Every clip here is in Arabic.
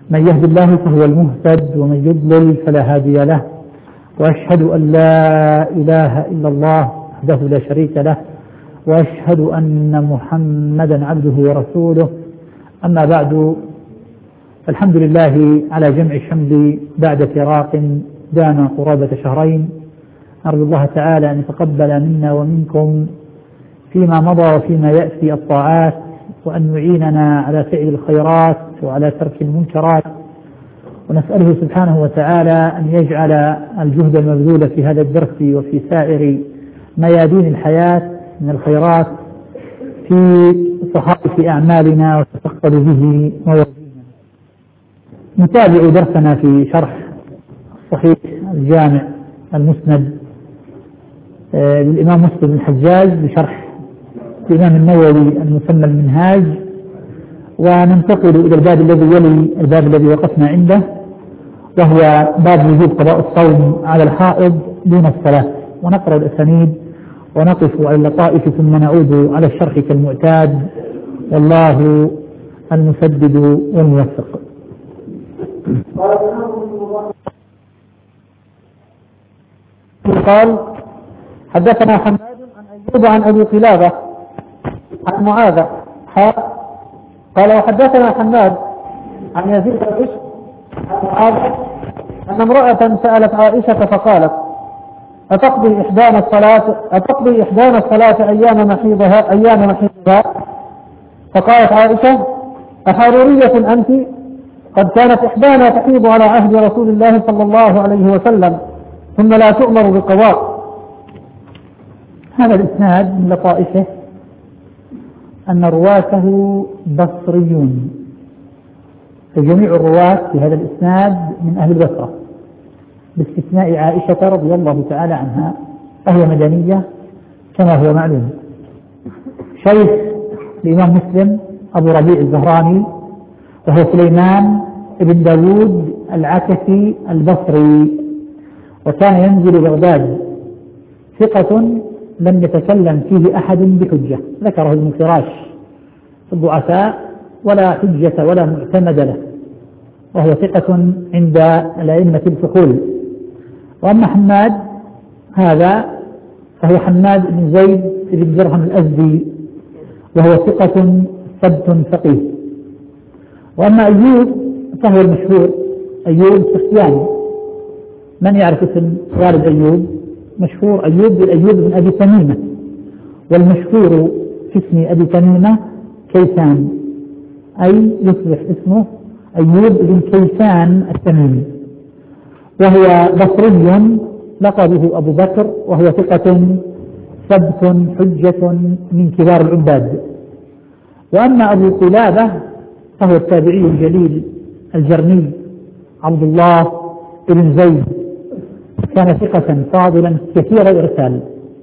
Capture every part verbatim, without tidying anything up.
من يهد الله فهو المهتد ومن يضلل فلا هادي له، وأشهد أن لا إله إلا الله وحده لا شريك له، وأشهد أن محمدا عبده ورسوله. أما بعد، الحمد لله على جمع الشمل بعد فراق دام قرابة شهرين. أرجو الله تعالى أن يتقبل منا ومنكم فيما مضى وفيما يأتي الطاعات، وأن يعيننا على فعل الخيرات وعلى ترك المنكرات، ونسأله سبحانه وتعالى أن يجعل الجهد المبذول في هذا الدرس وفي سائر ميادين الحياة من الخيرات في صحائف أعمالنا وتثقل به موازيننا. نتابع درسنا في شرح الصحيح الجامع المسند للإمام مسلم بن الحجاج بشرح الإمام النووي المسمى المنهاج، وننتقل إلى الباب الذي يلي الباب الذي وقفنا عنده، وهو باب وجوب قضاء الصوم على الحائض دون الصلاة. ونقرأ الأسانيد ونقف على اللطائف ثم نعود على الشرح كالمعتاد، والله المسدد والموفق. قال: حدثنا حماد عن أيوب عن أبي قلابة عن معاذ قال: وحدثنا حماد عن يزيد بن عن معاذ أن امرأة سألت عائشة فقالت: أتقضي إحدانا الصلاة أتقضي إحدانا الصلاة أيام محيضها أيام محيضها فقالت عائشة: أحرورية أنت؟ قد كانت إحدانا تحيض على عهد رسول الله صلى الله عليه وسلم ثم لا تؤمر بقضاء. هذا الإسناد من لطائفه أن رواته بصريون، فجميع الرواة في هذا الإسناد من أهل البصرة باستثناء عائشة رضي الله تعالى عنها، وهي مدنية كما هو معلوم. شيخ الإمام مسلم أبو ربيع الزهراني، وهو سليمان بن داود العكفي البصري، وكان ينزل بغداد، ثقة لم يتكلم فيه أحد بحجة، ذكره ابن فراش في الضعفاء، ولا حجة ولا معتمد له، وهو ثقة عند الأئمة الفحول. وأما حماد هذا فهو حماد بن زيد بن درهم الأزدي، وهو ثقة ثبت فقيه. وأما أيوب فهو المشهور أيوب السختياني. من يعرف اسم والد أيوب؟ مشهور أيوب بالأيوب بن أبي تميمة، والمشهور في اسم أبي تميمة كيسان، أي يصبح اسمه أيوب بن كيسان التميمي، وهو بصري لقبه أبو بكر، وهو ثقة ثبت حجة من كبار العباد. وأما أبو قلابة فهو التابعي الجليل الجرمي عبد الله بن زيد، كان ثقة فاضلا كثير الإرسال،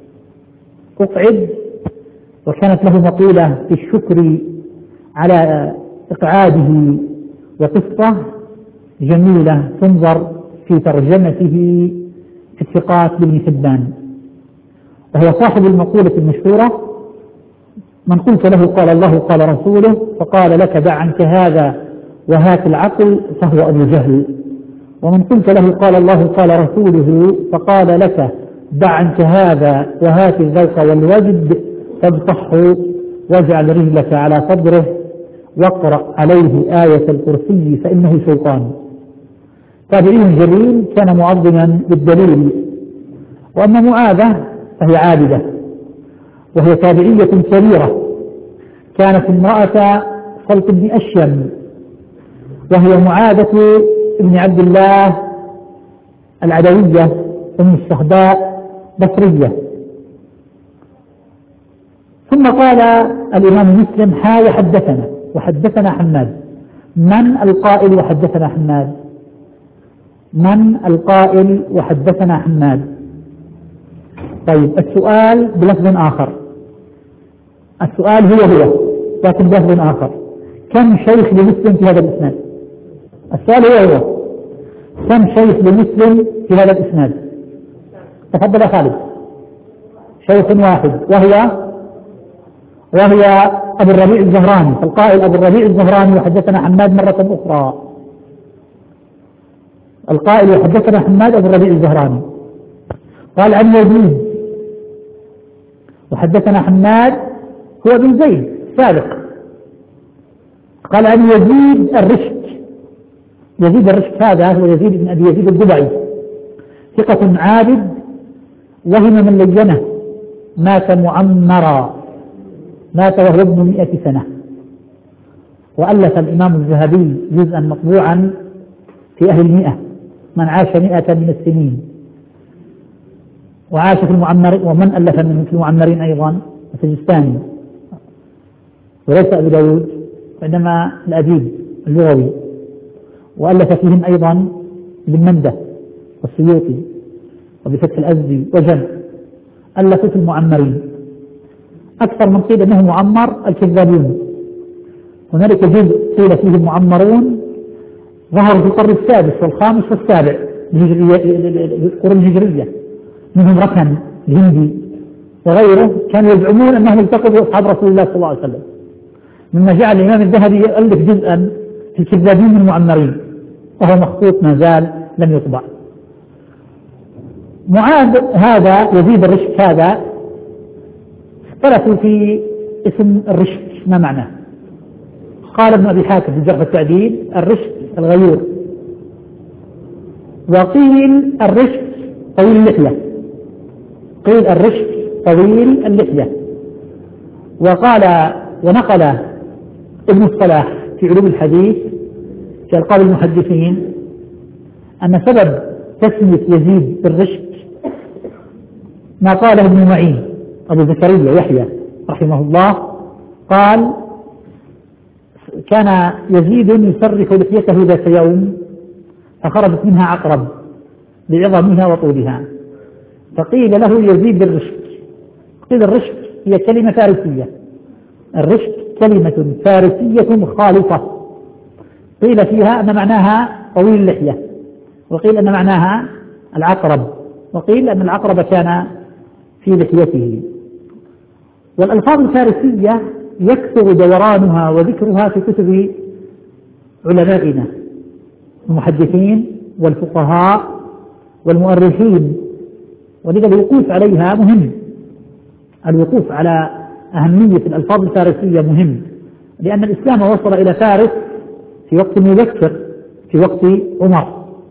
أقعد، وكانت له مقولة في الشكر على إقعاده وقصة جميلة تنظر في ترجمته في الثقات لابن حبان. وهو صاحب المقولة المشهورة: من قلت له قال الله قال رسوله فقال لك دع عنك هذا وهات العقل فهو أبو جهل، ومن قلت له قال الله قال رسوله فقال لك دع عنك هذا وهات الذوق والوجد فابطحه واجعل رجلك على صدره واقرأ عليه آية الكرسي فإنه شيطان. تابعي جليل كان معظما بالدليل. وأما معاذة فهي عابدة، وهي تابعية كبيرة، كانت امرأة صلت بن أشيم، وهي معاذة ابن عبد الله العدوية أم الشهداء بصرية. ثم قال الإمام مسلم: ها وحدثنا وحدثنا حماد. من القائل وحدثنا حماد؟ من القائل وحدثنا حماد؟ طيب، السؤال بلفظ آخر، السؤال هو هو لكن بلفظ آخر: كم شيخ لمسلم في هذا الإسناد؟ السؤال هو هو: كم شيخ لمسلم في هذا الإسناد؟ تفضل يا خالد. شيخ واحد، وهو وهي أبو الربيع الزهراني. فالقائل أبو الربيع الزهراني وحدثنا حماد مرة أخرى. القائل وحدثنا حماد أبو الربيع الزهراني قال عن يزيد، وحدثنا حماد هو بن زيد سابق، قال عن يزيد الرشك. يزيد الرشك هذا هو يزيد بن أبي يزيد الضبعي، ثقة عابد، وهم من لينه، مات معمرا، مات وهو ابن مئة سنة. وألف الإمام الذهبي جزءا مطبوعا في أهل المئة، من عاش مئة من السنين، وعاش في المعمر، ومن ألف من في المعمرين أيضا السجستاني، وليس أبو داود وإنما الأديب اللغوي، وألف فيهم أيضا ابن منده والسيوطي وبفتح الأزدي وجمع، ألفوا في المعمرين. أكثر من قيل أنه معمر الكذابون، هنالك جزء قيل فيه المعمرون ظهروا في القرن السادس والخامس والسابع القرون الهجرية، منهم ركن الهندي وغيره، كانوا يزعمون أنهم التقوا بأصحاب رسول الله صلى الله عليه وسلم، مما جعل الإمام الذهبي يؤلف جزءا في الكذابين من المعمرين، وهو مخطوط ما زال لم يطبع. معاذ هذا يزيد الرشك هذا اختلفوا في اسم الرشك ما معناه. قال ابن أبي حاتم في الجرح والتعديل الرشك الغيور، وقيل الرشك طويل اللحية، قيل الرشك طويل اللحية. وقال ونقل ابن الصلاح في علوم الحديث في ألقاب المحدثين أن سبب تسمية يزيد بالرشك ما قاله ابن معين أبو زكريا يحيى رحمه الله، قال كان يزيد يسرح لحيته ذات يوم فخرجت منها عقرب لعظمها وطولها، فقيل له يزيد بالرشك. قيل الرشك هي كلمة فارسية، الرشك كلمة فارسية خالصة، قيل فيها أن معناها طويل اللحية، وقيل أن معناها العقرب، وقيل أن العقرب كان في لحيته. والألفاظ الفارسية يكثر دورانها وذكرها في كتب علمائنا المحدثين والفقهاء والمؤرخين، ولذا الوقوف عليها مهم، الوقوف على أهمية الألفاظ الفارسية مهم، لأن الإسلام وصل إلى فارس في وقت مبكر في وقت عمر،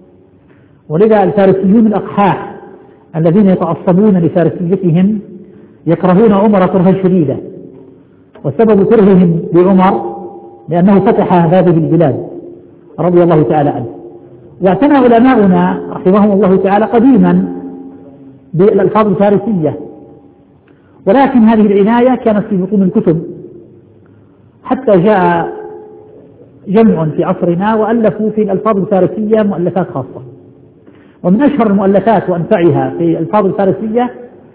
ولذا الفارسيون الأقحاح الذين يتعصبون لفارسيتهم يكرهون عمر كرها شديدا، وسبب كرههم بعمر لأنه فتح هذه البلاد رضي الله تعالى عنه. واعتنى علماؤنا رحمهم الله تعالى قديما بالألفاظ الفارسية، ولكن هذه العناية كانت في بطون الكتب، حتى جاء جمع في عصرنا وألفوا في الألفاظ الفارسية مؤلفات خاصة. ومن أشهر المؤلفات وأنفعها في الألفاظ الفارسية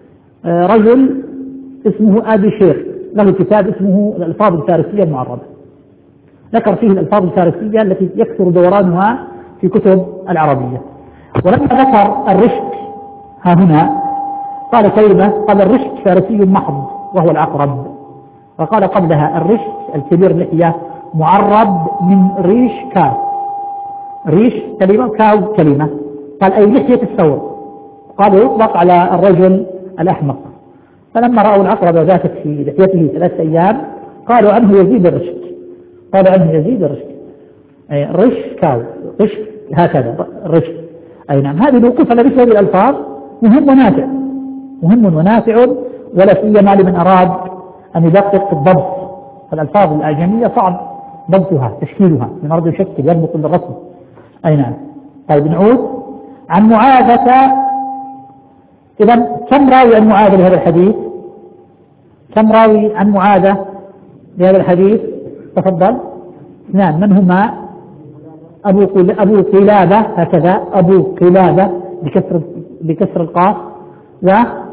رجل اسمه آبي شير، له كتاب اسمه الألفاظ الفارسية المعربة، ذكر فيه الألفاظ الفارسية التي يكثر دورانها في كتب العربية. ولما ذكر الرشك ها هنا قال كلمة، قال الرشك فارسي محض وهو العقرب، وقال قبلها الرشك الكبير لحية معرب من ريش كاو، ريش كلمة كاو كلمة، قال أي لحية الثور، قال يطلق على الرجل الأحمق. فلما رأوا العقرب ذاتت في لحيته ثلاثة أيام قالوا عنه يزيد الرشك، قالوا عنه يزيد الرشك، أي رش كاو رش هكذا الرشك. أي نعم، هذه الوقوف على مثل هذه الألفاظ مهم ونافع، مهم ونافع، ولا سيما لمن أراد أن يدقق الضبط. الألفاظ الأعجمية صعب ضبطها تشكيلها من أرض يشكل يربط بالرسم. أي نعم. طيب نعود عن معاذة. إذا كم راوي عن معاذة لهذا الحديث؟ كم راوي عن معاذة لهذا الحديث؟ تفضل. اثنان، من هما؟ أبو أبو قلابة، هكذا أبو قلابة بكسر بكسر القاف، و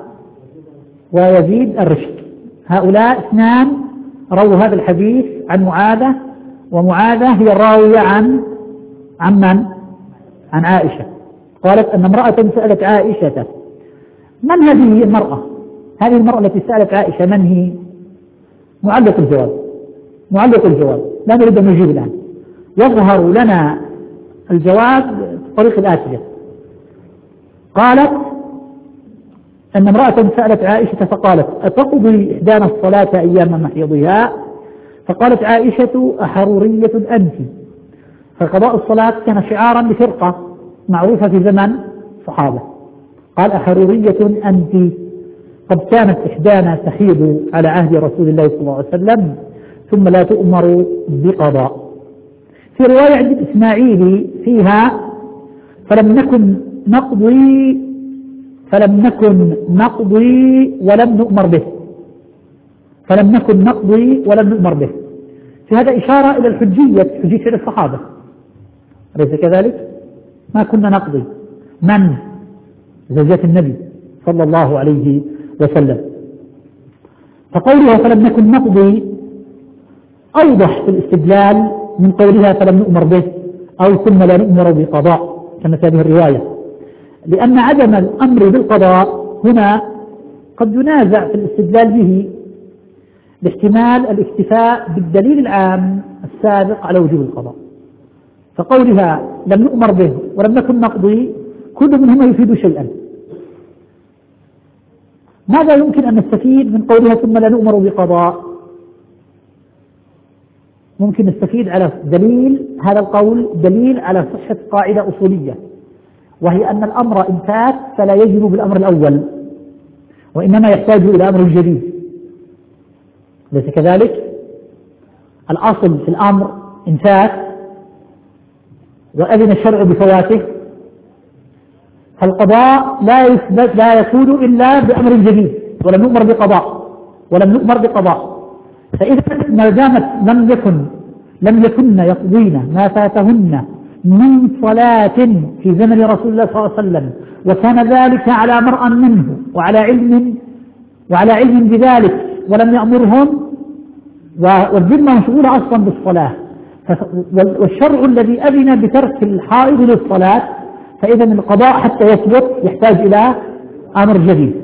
ويزيد الرشك. هؤلاء اثنان رووا هذا الحديث عن معاذة، ومعاذة هي الراوية عن عن من؟ عن عائشة. قالت أن امرأة سألت عائشة من هذه المرأة؟ هذه المرأة التي سألت عائشة من هي؟ معلق الجواب، معلق الجواب لا نريد أن نجيب الآن. يظهر لنا الجواب طريق الآتية. قالت أن امرأة سألت عائشة فقالت أتقضي إحدانا الصلاة أيام محيضها؟ فقالت عائشة أحرورية أنت؟ فقضاء الصلاة كان شعارا لفرقة معروفة في زمن الصحابة. قال أحرورية أنت؟ قد كانت إحدانا تحيض على عهد رسول الله صلى الله عليه وسلم ثم لا تؤمر بقضاء. في رواية عند الإسماعيلي فيها فلم نكن نقضي فلم نكن نقضي ولم نؤمر به فلم نكن نقضي ولم نؤمر به. في هذا إشارة إلى الحجية، حجية الصحابة، أليس كذلك؟ ما كنا نقضي من زوجات النبي صلى الله عليه وسلم. فقولها فلم نكن نقضي أوضح في الاستدلال من قولها فلم نؤمر به أو ثم لا نؤمر بقضاء كما في هذه الرواية، لأن عدم الأمر بالقضاء هنا قد ينازع في الاستدلال به لاحتمال الاكتفاء بالدليل العام السابق على وجوب القضاء. فقولها لم نؤمر به ولم نكن نقضي كل منهما يفيد شيئا. ماذا يمكن أن نستفيد من قولها ثم لا نؤمر بقضاء؟ ممكن نستفيد على دليل هذا القول دليل على صحة قاعدة أصولية، وهي أن الأمر إن فات فلا يجب بالأمر الأول وإنما يحتاج إلى أمر جديد، ليس كذلك؟ الأصل في الأمر إن فات وأذن الشرع بفواته فالقضاء لا يثبت لا يكون إلا بأمر جديد، ولم نؤمر بقضاء ولم نؤمر بقضاء. فإذا ما دامت لم يكن لم يكن يقضين ما فاتهن من صلاة في زمن رسول الله صلى الله عليه وسلم وكان ذلك على مرأى منه وعلى علم وعلى علم بذلك ولم يأمرهم، والذمة مشغولة أصلا بالصلاة، والشرع الذي أذن بترك الحائض للصلاة، فإذا القضاء حتى يثبت يحتاج إلى أمر جديد.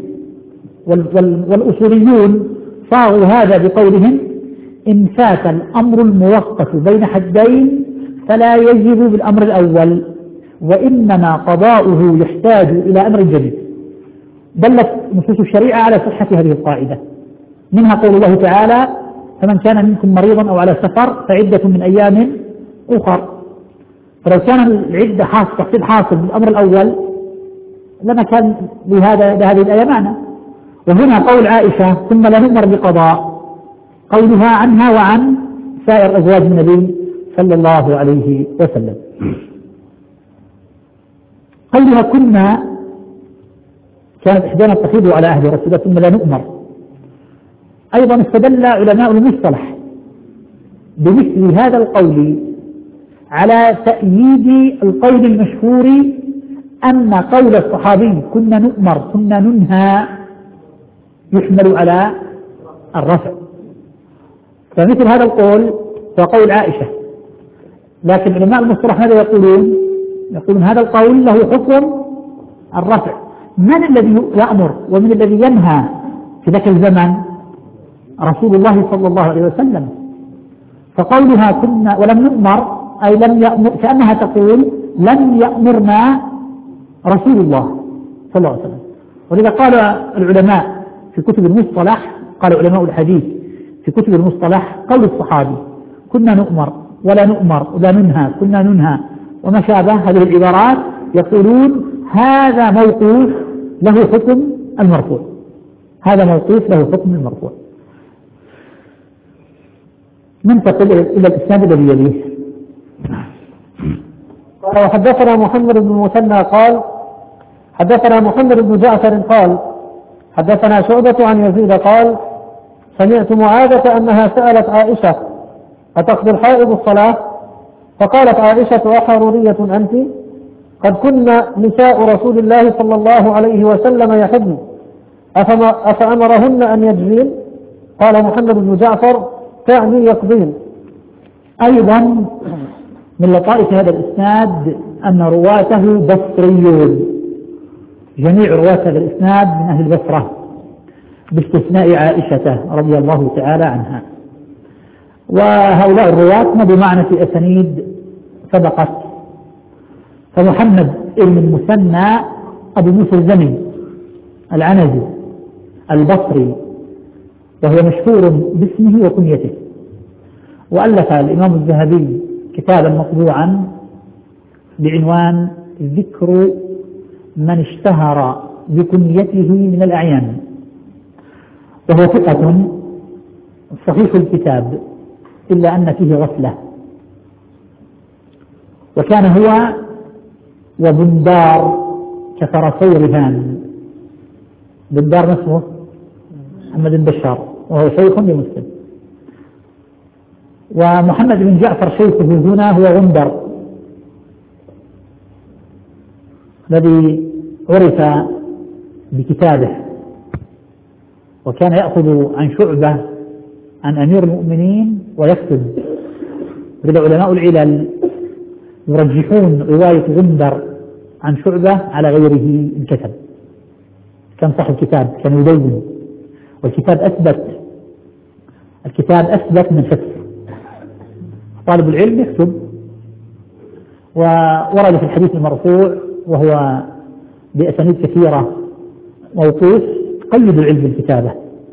والأصوليون صاغوا هذا بقولهم إن فات الأمر الموقف بين حدين فلا يجب بالأمر الأول وإنما قضاؤه يحتاج إلى أمر جديد. دلت نصوص الشريعة على صحة هذه القاعدة، منها قول الله تعالى فمن كان منكم مريضا أو على سفر فعدة من أيام أخر. فلو كان العدة حاصل تحصيل حاصل بالأمر الأول لما كان لهذا لهذه الآية معنى. وهنا قول عائشة ثم لا نؤمر بقضاء قولها عنها وعن سائر أزواج النبي صلى الله عليه وسلم. قولها كنا كانت إحدانا تحيض على عهد رسول الله ثم لا نؤمر، أيضا استدل علماء المصطلح بمثل هذا القول على تأييد القول المشهور أن قول الصحابي كنا نؤمر ثم ننهى يحمل على الرفع، فمثل هذا القول هو قول عائشة. لكن علماء المصطلح ماذا يقولون؟ يقولون هذا القول له حكم الرفع. من الذي يأمر ومن الذي ينهى في ذاك الزمن؟ رسول الله صلى الله عليه وسلم. فقولها كنا ولم نؤمر أي لم يأمر، كأنها تقول لم يأمرنا رسول الله صلى الله عليه وسلم. ولذا قال العلماء في كتب المصطلح، قال علماء الحديث في كتب المصطلح قول الصحابي كنا نؤمر ولا نؤمر ولا ننهى كنا ننهى وما شابه هذه العبارات، يقولون هذا موقوف له حكم المرفوع، هذا موقوف له حكم المرفوع. ننتقل إلى الإسناد الذي يليه. قال وحدثنا محمد بن المثنى قال حدثنا محمد بن جعفر قال حدثنا شعبة عن يزيد قال سمعت معاذة أنها سألت عائشة أتقضي الحائض الصلاة؟ فقالت عائشة أحرورية أنت؟ قد كنا نساء رسول الله صلى الله عليه وسلم يحضن أفأمرهن أن يجزين؟ قال محمد بن جعفر تعني يقضين. أيضا من لطائف هذا الإسناد أن رواته بصريون، جميع رواة هذا الإسناد من أهل البصرة باستثناء عائشة رضي الله تعالى عنها، وهؤلاء الرواة ما بمعنى في أسانيد سبقت فمحمد بن المثنى أبو موسى الزمن العنزي البصري، وهو مشهور باسمه وكنيته، وألف الإمام الذهبي كتابا مطبوعا بعنوان ذكر من اشتهر بكنيته من الأعيان، وهو ثقة صحيح الكتاب إلا أن فيه غفلة. وكان هو وبندار كفرسي رهان. بندار اسمه محمد بن بشار وهو شيخ لمسلم، ومحمد بن جعفر شيخه هنا هو غندر الذي عرف بكتابه، وكان يأخذ عن شعبة عن أمير المؤمنين ويكتب. علماء العلل يرجحون رواية غندر عن شعبة على غيره إن كتب. كان صاحب كتاب كان يدون، والكتاب أثبت الكتاب أثبت من فسر. طالب العلم يكتب، وورد في الحديث المرفوع وهو بأسانيد كثيرة موقوف قيد العلم بالكتابة.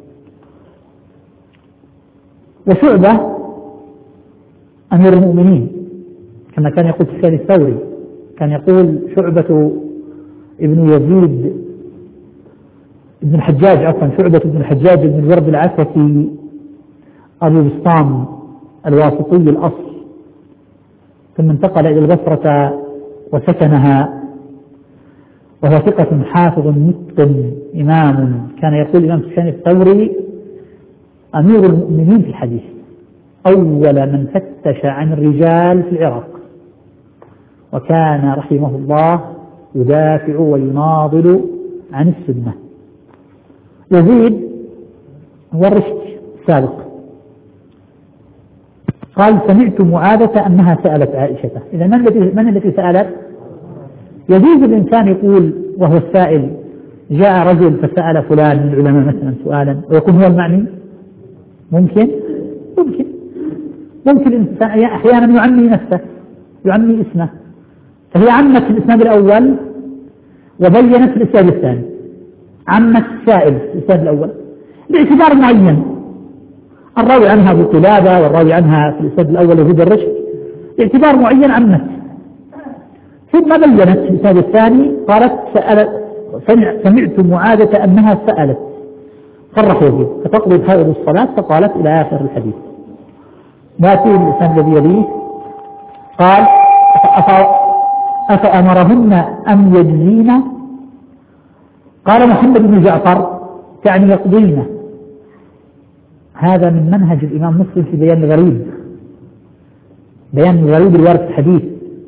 وشعبة أمير المؤمنين كما كان يقول سفيان الثوري، كان يقول شعبة ابن يزيد ابن الحجاج عفوا شعبة ابن الحجاج ابن الورد العسكي أبو بسطام الواسطي الأصل، ثم انتقل إلى البصرة وسكنها، وهو ثقة حافظ متقن إمام. كان يقول الإمام سفيان الثوري أمير المؤمنين في الحديث، أول من فتش عن الرجال في العراق، وكان رحمه الله يدافع ويناضل عن السنة. يزيد هو الرشد السابق قال سمعت معاذة أنها سألت عائشة. إذا من التي من التي سألت؟ يجوز الإنسان يقول وهو السائل جاء رجل فسأل فلان من العلماء مثلا سؤالا ويكون هو المعني؟ ممكن ممكن ممكن الإنسان أحيانا يعمي نفسه يعمي اسمه، فهي عمت في الإسناد الأول وبينت في الإسناد الثاني، عمت السائل في الإسناد الأول باعتبار معين، الراوي عنها أبو قلابة والراوي عنها في الإسناد الأول يزيد الرشد باعتبار معين عمت، ثم بينت في الإسناد الثاني قالت سألت سمعت معاذة أنها سألت صرح يزيد فتقضي حائض الصلاة فقالت إلى آخر الحديث. نأتي الإسناد الذي يليه قال أفأمرهن أم يجزين؟ قال محمد بن جعفر تعني يقضين. هذا من منهج الإمام مسلم في بيان الغريب، بيان الغريب الوارد في الحديث،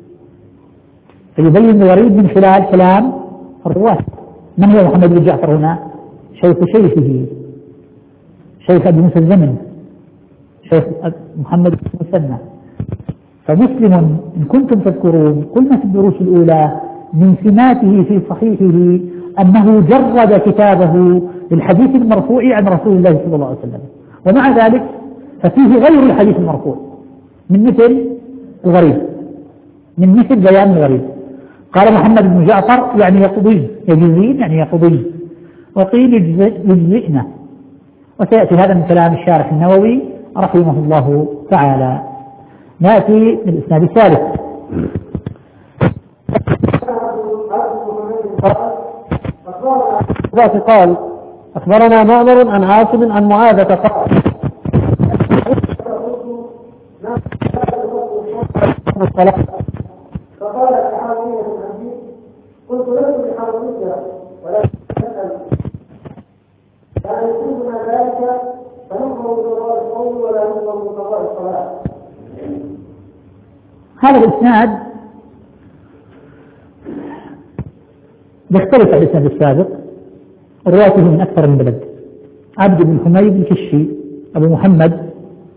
فيبين الغريب من خلال كلام الرواة. من هو محمد بن جعفر هنا؟ شيخ شيخه شيخ أبي موسى الزمن شيخ محمد بن المثنى. فمسلم إن كنتم تذكرون قلنا في الدروس الأولى من سماته في صحيحه أنه جرد كتابه للحديث المرفوع عن رسول الله صلى الله عليه وسلم، ومع ذلك ففيه غير الحديث المرفوع من مثل الغريب من مثل بيان الغريب. قال محمد بن جعفر يعني يقضي يجزين يعني يقضي، وقيل يجزئنا، وسيأتي هذا من كلام الشارح النووي رحمه الله تعالى. نأتي للإسناد الثالث. قال أخبرنا مأمر عن عاصم عن معاذة قال فقال الحاوية الحديث قلت لست بحاوية ولكن أسأل لا يصيبنا ذلك فنؤمر بقضاء الصوم ولا نؤمر بقضاء الصلاة. هذا الإسناد يختلف عن الإسناد السابق، رواته من أكثر من بلد. عبد بن حميد الكشي أبو محمد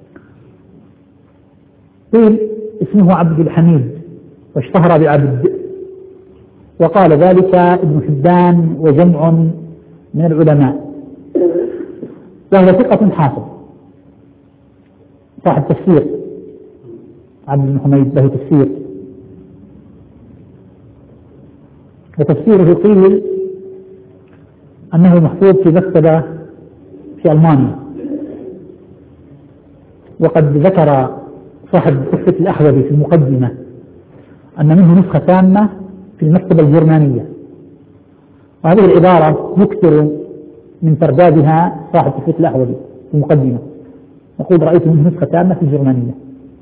قيل اسمه عبد الحميد واشتهر بعبد، وقال ذلك ابن حبان وجمع من العلماء، وهو ثقة حافظ صاحب تفسير. عبد بن حميد له تفسير وتفسيره قيل أنه محفوظ في مكتبة في ألمانيا، وقد ذكر صاحب تحفة الأحوذي في المقدمة أن منه نسخة تامة في المكتبة الجرمانية، وهذه العبارة يكثر من تردادها صاحب تحفة الأحوذي في المقدمة، يقول رأيت منه نسخة تامة في الجرمانية.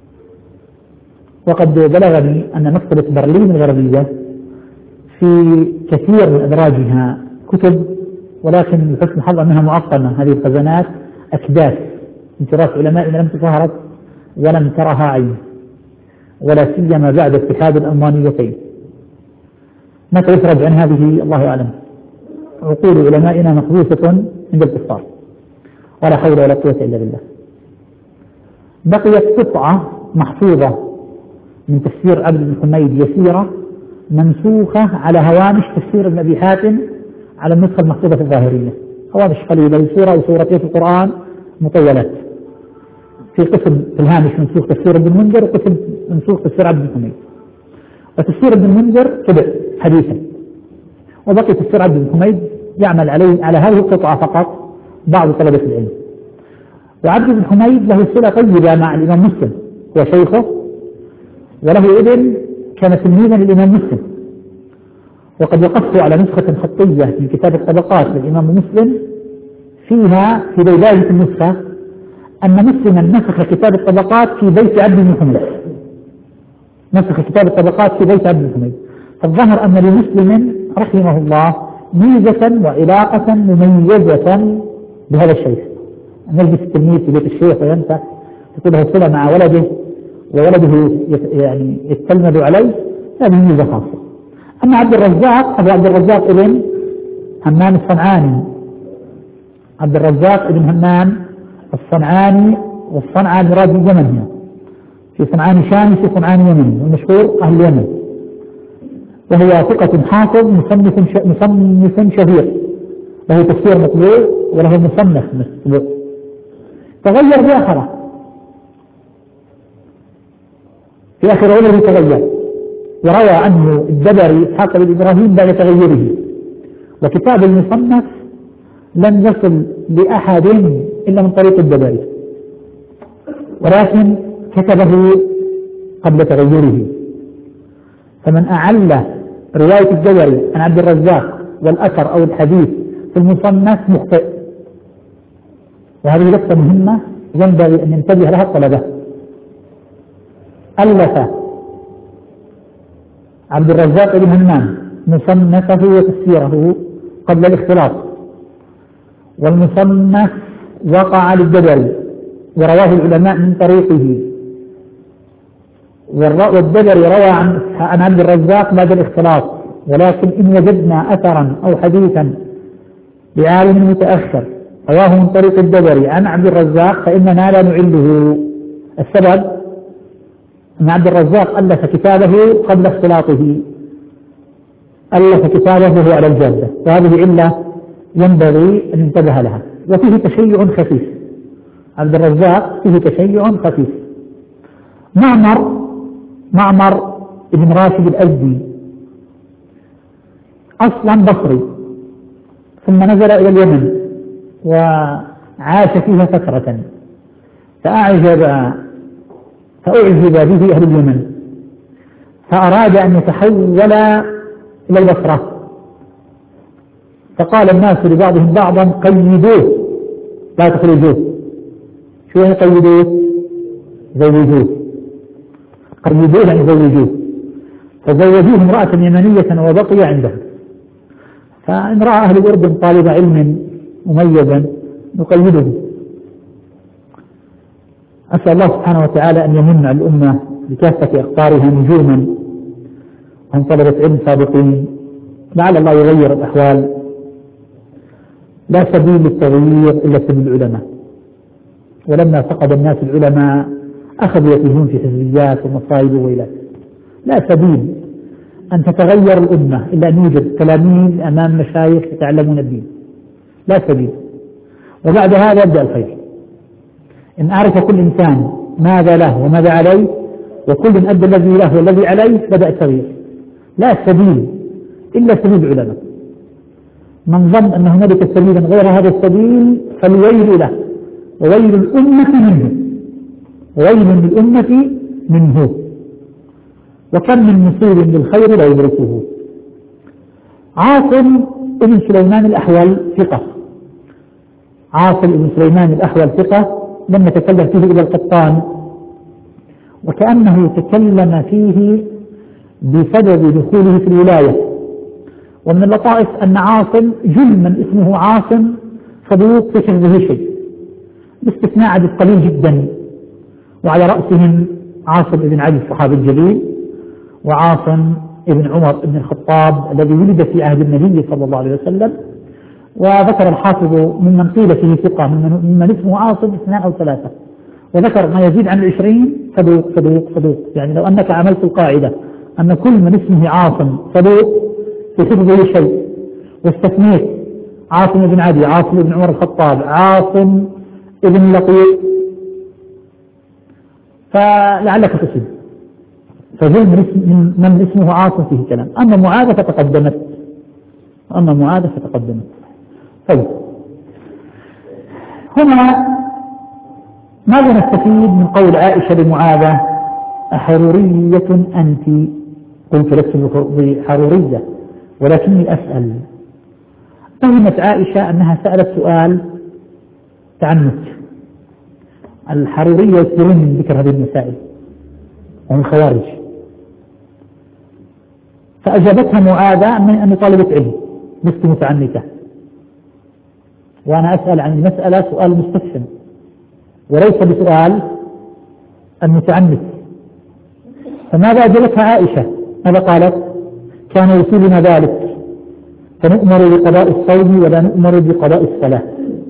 وقد بلغني أن مكتبة برلين الغربية في كثير من أدراجها كتب، ولكن لحسن الحظ أنها معقمة هذه الخزانات أكداس من تراث علمائنا لم تظهرت ولم ترها عين، ولا سيما بعد اتحاد الألمانيتين. متى يفرج عن هذه الله أعلم. عقول علمائنا محبوسة عند الكفار، ولا حول ولا قوة إلا بالله. بقيت قطعة محفوظة من تفسير عبد بن حميد يسيرة منسوخة على هوامش تفسير ابن أبي حاتم على النسخة المحفوظة في الظاهرية، هوامش قليلة، سورة وسورتين في القرآن مطولات، في قسم في الهامش منسوخ تفسير ابن المنذر وقسم منسوخ تفسير عبد بن حميد. وتفسير ابن المنذر تبع حديثا، وبقي تفسير عبد بن حميد يعمل عليه على هذه القطعة فقط بعض طلبة العلم. وعبد بن حميد له صلة طيبة مع الإمام مسلم، هو شيخه وله ابن كان تلميذا للإمام مسلم. وقد وقفت على نسخة خطية من كتاب الطبقات للإمام مسلم فيها في بداية النسخة أن مسلما نسخ كتاب الطبقات في بيت عبد بن حميد، نسخ كتاب الطبقات في بيت عبد بن حميد. فالظهر أن لمسلم رحمه الله ميزة وعلاقة مميزة بهذا الشيخ، أن يلبس التلميذ في بيت الشيخ وينسى تكون له صلة مع ولده وولده يعني يتلمذ عليه، هذه ميزة خاصة. أما عبد الرزاق أبو عبد الرزاق ابن همام الصنعاني، عبد الرزاق ابن همام الصنعاني، والصنعاء المراد باليمن هنا، في صنعاني شامي في صنعاني يمني، والمشهور أهل اليمن، وهو ثقة حافظ مصنف مصنف شهير، له تفسير مطبوع وله مصنف مطبوع. تغير في آخره، في آخر عمره تغير، وروى عنه الدبري إسحاق بن إبراهيم بعد تغيره. وكتاب المصنف لم يصل لأحد إلا من طريق الدبري، ولكن كتبه قبل تغيره. فمن أعل رواية الدبري عن عبد الرزاق والأثر أو الحديث في المصنف مخطئ، وهذه لفظة مهمة ينبغي أن ينتبه لها الطلبة. ألف عبد الرزاق بن همام مصنفه وتفسيره قبل الاختلاط، والمصنف وقع للدبري ورواه العلماء من طريقه، والدبري روى عن عبد الرزاق بعد الاختلاط. ولكن إن وجدنا أثرا أو حديثا بعالم متأخر رواه من طريق الدبري عن عبد الرزاق فإننا لا نعله. السبب أن عبد الرزاق ألف كتابه قبل اختلاطه، ألف كتابه وهو على الجادة، وهذه علة ينبغي أن ينتبه لها. وفيه تشيع خفيف، عبد الرزاق فيه تشيع خفيف. معمر معمر ابن راشد الأزدي أصلا بصري، ثم نزل إلى اليمن وعاش فيها فترة، فأعجب فأعجب به أهل اليمن، فأراد أن يتحول إلى البصرة، فقال الناس لبعضهم بعضا قيدوه لا تخرجوه. شو يعني قيدوه؟ زوجوه، قيدوه يعني زوجوه، فزوجوه امرأة يمنية وبقي عنده. فإن رأى أهل الأردن طالب علم مميزا نقيده. أسأل الله سبحانه وتعالى أن يمن على الأمة بكافة أقطارها نجوما وهم طلبة علم سابقين، لعل الله يغير الأحوال. لا سبيل للتغيير إلا سبيل العلماء، ولما فقد الناس العلماء أخذوا يتيهون في حزبيات ومصائب وويلات. لا سبيل أن تتغير الأمة إلا أن يوجد تلاميذ أمام مشايخ يتعلمون الدين، لا سبيل. وبعد هذا يبدأ الخير. إن أعرف كل إنسان ماذا له وماذا عليه، وكل أدى الذي له والذي عليه، بدأ التغيير. لا سبيل إلا سبيل العلماء. من ظن أن هنالك سبيلا غير هذا السبيل فالويل له، وويل الأمة منه، وويل للأمة منه. وكم من مصيب للخير لا يدركه. عاصم ابن سليمان الأحول ثقة، عاصم ابن سليمان الأحول ثقة، لم يتكلم فيه إلى القطان، وكأنه تكلم فيه بسبب دخوله في الولاية. ومن اللطائف أن عاصم جل من اسمه عاصم صدوق في حفظه شيء، باستثناء عدد قليل جدا، وعلى رأسهم عاصم بن علي الصحابي الجليل، وعاصم ابن عمر بن الخطاب الذي ولد في عهد النبي صلى الله عليه وسلم. وذكر الحافظ ممن قيل فيه ثقة ممن اسمه عاصم اثنان أو ثلاثة، وذكر ما يزيد عن العشرين صدوق صدوق صدوق. يعني لو أنك عملت القاعدة أن كل من اسمه عاصم صدوق في حفظه شيء، واستثنيت عاصم بن عدي، عاصم بن عمر الخطاب، عاصم ابن لقيط، فلعلك تصيب. فجل من, من اسمه عاصم فيه كلام. أما معاذ فتقدمت، أما معاذ فتقدمت. طيب، هنا ماذا نستفيد من قول عائشة لمعاذ أحرورية أنت؟ قلت لست بحرورية ولكني أسأل. فهمت عائشة أنها سألت سؤال تعنت. الحرورية يكثرون من ذكر هذه المسائل وهم خوارج. فأجابتها معاذة من أني طالبة علم لست متعنتة، وأنا أسأل عن المسألة سؤال مستفهم وليس بسؤال المتعنت. فماذا أجابتها عائشة؟ ماذا قالت؟ كان يصيبنا ذلك فنؤمر بقضاء الصوم ولا نؤمر بقضاء الصلاة.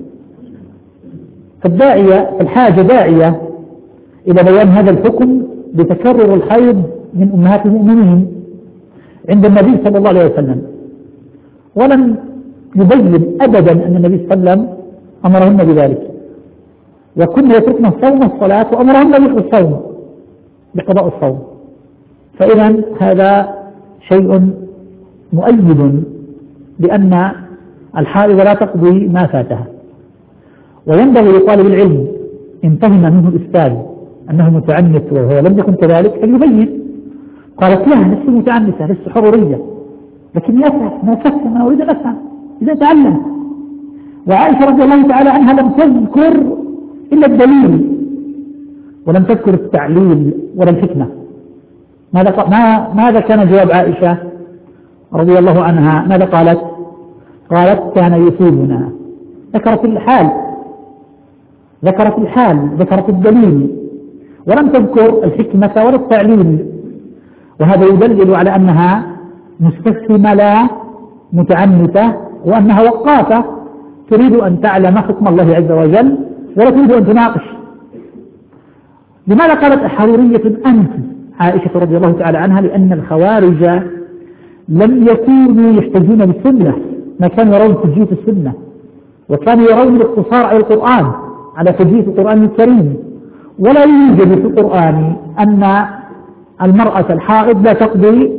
فالداعية الحاجة داعية إلى بيان هذا الحكم بتكرر الحيض من أمهات المؤمنين عند النبي صلى الله عليه وسلم، ولم يبين أبدا أن النبي صلى الله عليه وسلم أمرهن بذلك، وكنا يتركن الصوم والصلاة وأمرهن بالصوم بقضاء الصوم. فإذا هذا شيء مؤيد بأن الحائض لا تقضي ما فاتها. وينبغي لطالب العلم إن فهم منه الأستاذ أنه متعنت وهو لم يكن كذلك أن يبين. قالت لا لست متعنتة لست حرورية، لكني أفهم ما أفهم أنا أريد أن أفهم إذا أتعلم. وعائشة رضي الله تعالى عنها لم تذكر إلا الدليل ولم تذكر التعليل ولا الحكمة. ماذا ما ماذا كان جواب عائشة رضي الله عنها؟ ماذا قالت؟ قالت كان يصيبنا. ذكرت الحال، ذكرت الحال ذكرت الدليل ولم تذكر الحكمة ولا التعليل، وهذا يدلل على أنها مستفهمة لا متعنتة، وأنها وقافة تريد أن تعلم حكم الله عز وجل ولا تريد أن تناقش. لماذا قالت حرورية أنت عائشة رضي الله تعالى عنها؟ لأن الخوارج لم يكونوا يحتجون بالسنة، ما كانوا يرون تجديد السنة، وكانوا يرون الاقتصار على القرآن على تجديد القرآن الكريم. ولا يوجد في القرآن أن المرأة الحائض لا تقضي،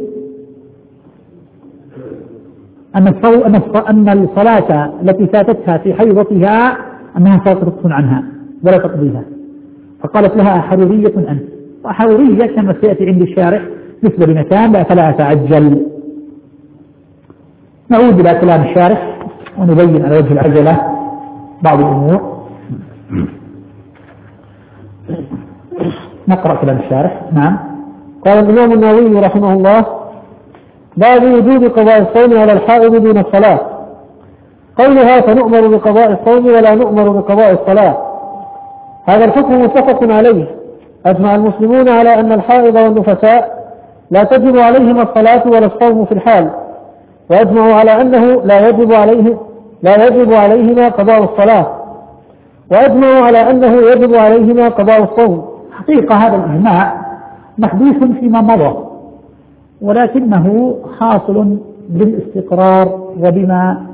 أن أن الصلاة التي فاتتها في حيضتها أنها ساقطة عنها ولا تقضيها. فقالت لها حرورية أنت. وحرورية كما سيأتي عند الشارح مثل بمكان فلا أتعجل. نعود إلى كلام الشارح ونبين على وجه العجلة بعض الأمور. نقرأ كلام الشارح. نعم. قال الإمام النووي رحمه الله: باب وجوب قضاء الصوم على الحائض دون الصلاة. قولها فنؤمر بقضاء الصوم ولا نؤمر بقضاء الصلاة، هذا الحكم متفق عليه. أجمع المسلمون على أن الحائض والنفساء لا تجب عليهما الصلاة ولا الصوم في الحال، وأجمعوا على أنه لا يجب عليه لا يجب عليهما قضاء الصلاة، وأجمعوا على أنه يجب عليهما قضاء الصوم. حقيقة هذا الإجماع محدوث فيما مضى، ولكنه حاصل بالاستقرار وبما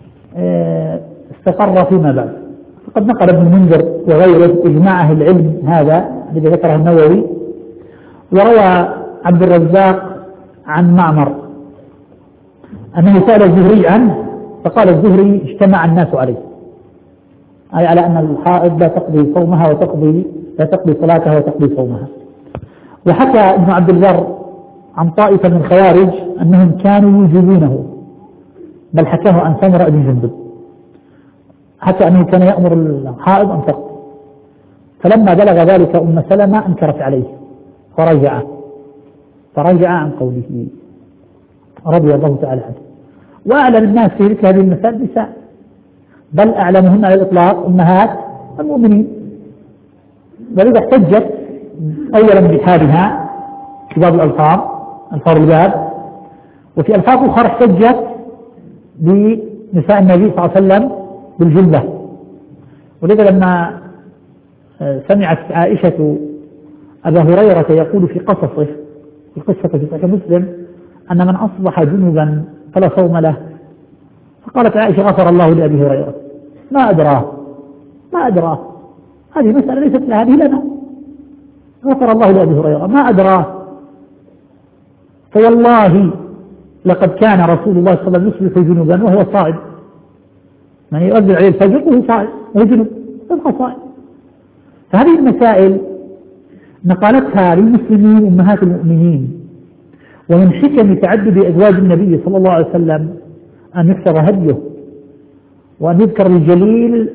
استقر فيما بعد. فقد نقل ابن المنذر وغيره إجماع أهل العلم هذا الذي ذكره النووي، وروى عبد الرزاق عن معمر أنه سأل الزهري عنه فقال الزهري اجتمع الناس عليه، أي على أن الحائض لا تقضي صومها وتقضي لا تقضي صلاتها وتقضي صومها. وحكى ابن عبد البر عن طائفة من الخوارج أنهم كانوا يوجبونه، بل حكاه عن سمرة بن جندب، حتى أنه كان يأمر الحائض أن تقضي، فلما بلغ ذلك أم سلمة أنكرت عليه فرجع فرجع عن قوله رضي الله تعالى عنه. وأعلم الناس في مثل هذه المسائل نساء، بل أعلمهن على الإطلاق أمهات المؤمنين، ولذا احتجت أولا بحالها في باب الألفاظ ألفاظ الباب، وفي ألفاظ أخرى احتجت بنساء النبي صلى الله عليه وسلم بالجملة. ولذا لما سمعت عائشة أبا هريرة يقول في قصصه في قصة في صحيح مسلم أن من أصبح جنبا فلا صوم له، فقالت عائشة غفر الله لأبي هريرة، ما أدراه ما أدراه هذه مسألة ليست لها هذه لنا، غفر الله لأبي هريرة ما أدراه، فوالله لقد كان رسول الله صلى الله عليه وسلم يصبح جنبا وهو صائم، من يؤذن عليه الفجر وهو صائم وهو جنب يبقى صائم. فهذه المسائل نقلتها للمسلمين أمهات المؤمنين. ومن حكم تعدد أزواج النبي صلى الله عليه وسلم أن يكثر هديه، وأن يذكر الجليل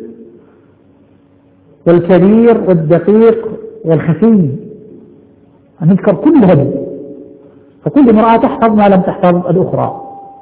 والكبير والدقيق والخفي، أن يذكر كل هدي، فكل امرأة تحفظ ما لم تحفظ الأخرى.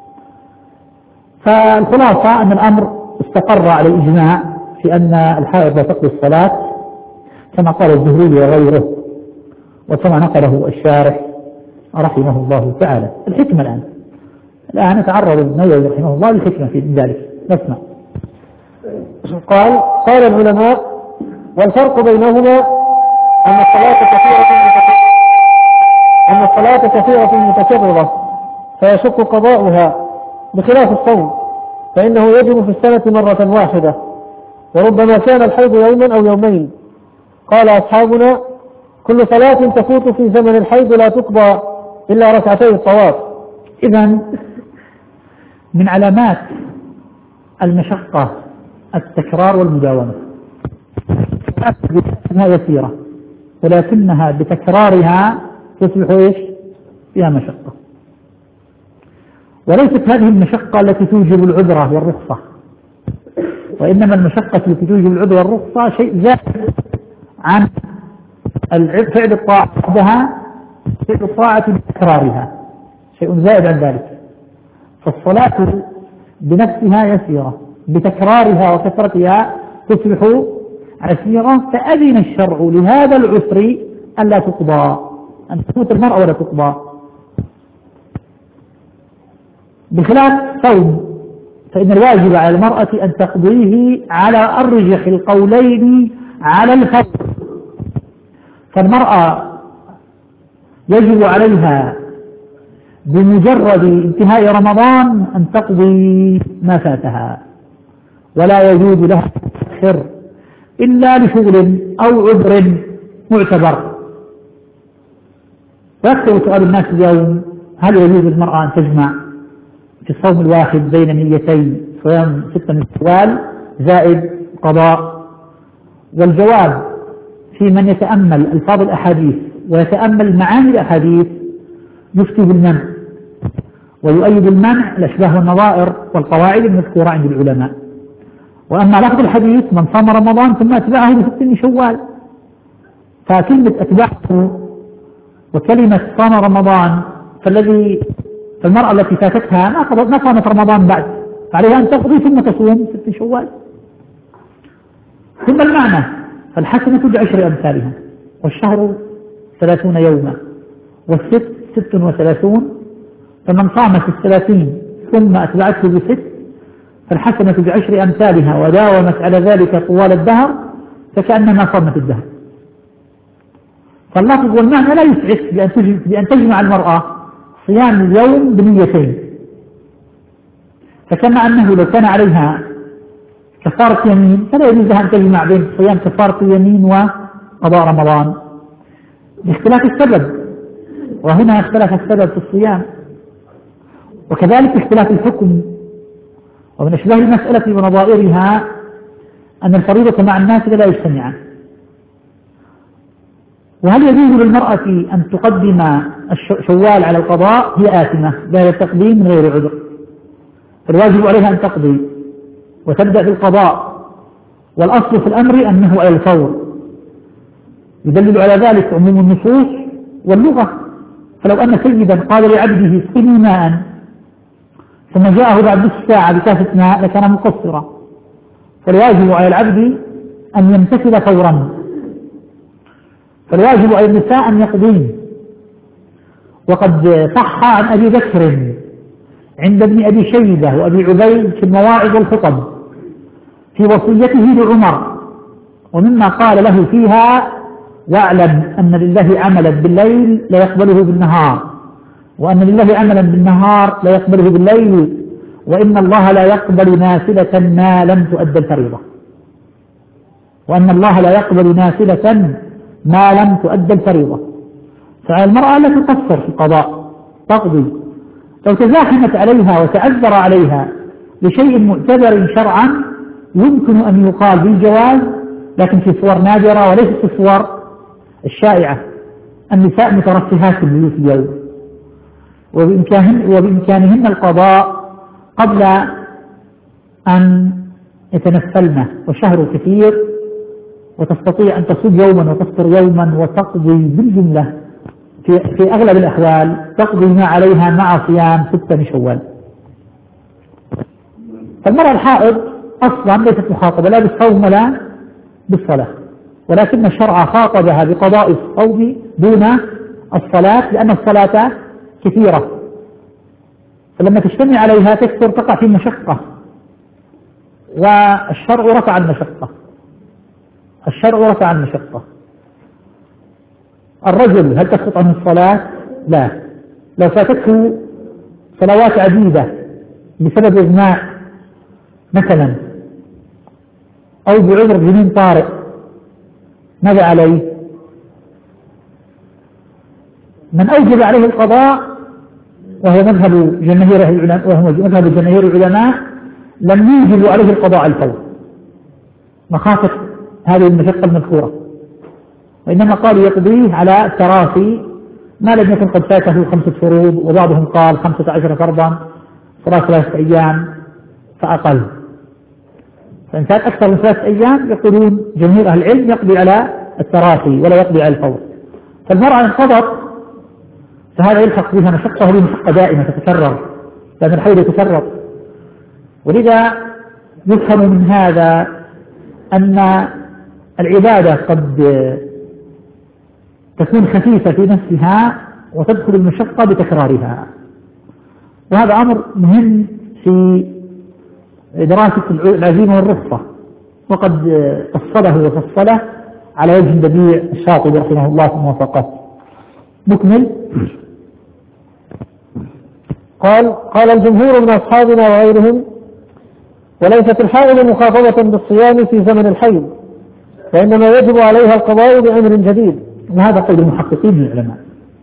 فالخلاصة أن الأمر استقر على الإجماع في أن الحائض لا تقضي الصلاة كما قال الزهري وغيره، وكما نقله الشارح رحمه الله تعالى. الحكمة الآن الآن نتعرض النووي رحمه الله للحكمة في ذلك. نسمع. قال قال العلماء والفرق بينهما أن الصلاة كثيرة أن الصلاة كثيرة متكررة فيشق قضاؤها، بخلاف الصوم فإنه يجب في السنة مرة واحدة، وربما كان الحيض يوما أو يومين. قال أصحابنا كل صلاة تفوت في زمن الحيض لا تقضى إلا ركعتي الطواف. إذن من علامات المشقة التكرار والمداومة، أنها يسيرة ولكنها بتكرارها تصبح إيش؟ فيها مشقة. وليست هذه المشقة التي توجب العذرة والرخصة، وإنما المشقة التي توجب العذرة والرخصة شيء زائد عن فعل الطاعة وحدها، فعل الطاعة بتكرارها شيء زائد عن ذلك. فالصلاة بنفسها يسيرة، بتكرارها وكثرتها تصبح عسيرة، فأذن الشرع لهذا العسر أن لا تقضى، أن تموت المرأة ولا تقضى، بخلاف صوم فإن الواجب على المرأة أن تقضيه على أرجح القولين على الفور. فالمرأة يجب عليها بمجرد انتهاء رمضان أن تقضي ما فاتها، ولا يجوز لها تأخر إلا لشغل أو عذر معتبر. ويكثر سؤال الناس اليوم هل يجوز للمرأة أن تجمع في الصوم الواحد بين نيتي صيام ستة من شوال زائد قضاء؟ والجواب في من يتأمل ألفاظ الأحاديث ويتأمل معاني الأحاديث يفتي بالمنع، ويؤيد المنع الأشباه والنظائر والقواعد المذكورة عند العلماء. وأما لفظ الحديث من صام رمضان ثم أتبعه بست من شوال، فكلمة أتبعه وكلمة صام رمضان، فالذي فالمرأة التي فاتتها ما صامت رمضان بعد، فعليها أن تقضي ثم تصوم ست شوال. ثم المعنى فالحسنة بعشر أمثالها، والشهر ثلاثون يوما، والست ست وثلاثون، فمن صام في الثلاثين ثم أتبعته بست فالحسنة بعشر أمثالها وداومت على ذلك طوال الدهر فكأنما صامت الدهر. فاللفظ والمعنى لا يسعف بأن تجمع المرأة صيام اليوم بنيتين، فكما أنه لو كان عليها كفارة يمين فلا يجوز لها أن تجمع بين صيام كفارة اليمين وقضاء رمضان باختلاف السبب، وهنا اختلف السبب في الصيام. وكذلك اختلاف الحكم. ومن أشباه المسألة ونظائرها أن الفريضة مع الناس لا يجتمعان. وهل يجوز للمرأة أن تقدم الشوال على القضاء؟ هي آثمة بهذا التقديم من غير عذر، فالواجب عليها أن تقضي وتبدأ بالقضاء، والأصل في الأمر أنه على الفور. يدلل على ذلك عموم النصوص واللغة. فلو أن سيدا قال لعبده اسقني ماء ثم جاءه بعد الساعة بكاسة ماء لكان مقصرا، فالواجب على العبد أن يمتثل فورا، فالواجب على النساء أن يقضين. وقد صح عن أبي بكر عند ابن أبي شيبة وأبي عبيد في المواعظ والخطب في وصيته لعمر، ومما قال له فيها: واعلم أن لله عملا بالليل لا يقبله بالنهار، وأن لله عملا بالنهار لا يقبله بالليل، وإن الله لا يقبل نافلة ما لم تؤد الفريضة، وأن الله لا يقبل نافلة ما لم تؤد الفريضة. فعلى المرأة لا تقصر في القضاء، تقضي. لو تزاحمت عليها وتعذر عليها لشيء معتبر شرعا يمكن أن يقال بالجواز، لكن في صور نادرة وليست في الصور الشائعة. النساء مترفهات في البيوت اليوم، وبإمكانهن, وبإمكانهن القضاء قبل أن يتنفلن، وشهر كثير، وتستطيع أن تصوم يوما وتفطر يوما وتقضي بالجملة في, في أغلب الأحوال تقضي ما عليها مع صيام ستة من شوال. فالمرأة الحائض أصلا ليست مخاطبة لا بالصوم ولا بالصلاة، ولكن الشرع خاطبها بقضاء الصوم دون الصلاة، لأن الصلاة كثيرة، فلما تجتمع عليها تكثر تقع في مشقة، والشرع رفع المشقة. الشرع رفع المشقة. الرجل هل تسقط عنه الصلاة؟ لا. لو فاتته صلوات عديدة بسبب إغماء مثلا أو بعذر جنين طارئ ماذا عليه؟ من أوجب عليه القضاء وهو مذهب جماهير العلماء وهو مذهب جماهير العلماء لم يوجب عليه القضاء على الفور مخافة هذه المشقة المذكورة، وإنما قالوا يقضيه على تراخي ما لم يكن قد فاته خمسة فروض، وبعضهم قال خمسة عشر فرضا صلاة ثلاثة أيام فأقل. فإن كان أكثر من ثلاثة أيام يقولون جمهور أهل العلم يقضي على التراخي ولا يقضي على الفور. فالمرأة إن قضت فهذا يلحق بها مشقة، وهي مشقة دائمة تتكرر لأن الحيض يتكرر. ولذا يفهم من هذا أن العبادة قد تكون خفيفة في نفسها وتدخل المشقة بتكرارها، وهذا أمر مهم في دراسة العزيمة والرخصة، وقد فصله وفصله على وجه بديع الشاطبي رحمه الله في موافقته. نكمل. قال قال الجمهور من أصحابنا وغيرهم: وليست الحائض مخاطبة بالصيام في زمن الحيض، وإنما يجب عليها القضاء بأمر جديد. وهذا قول المحققين من العلماء.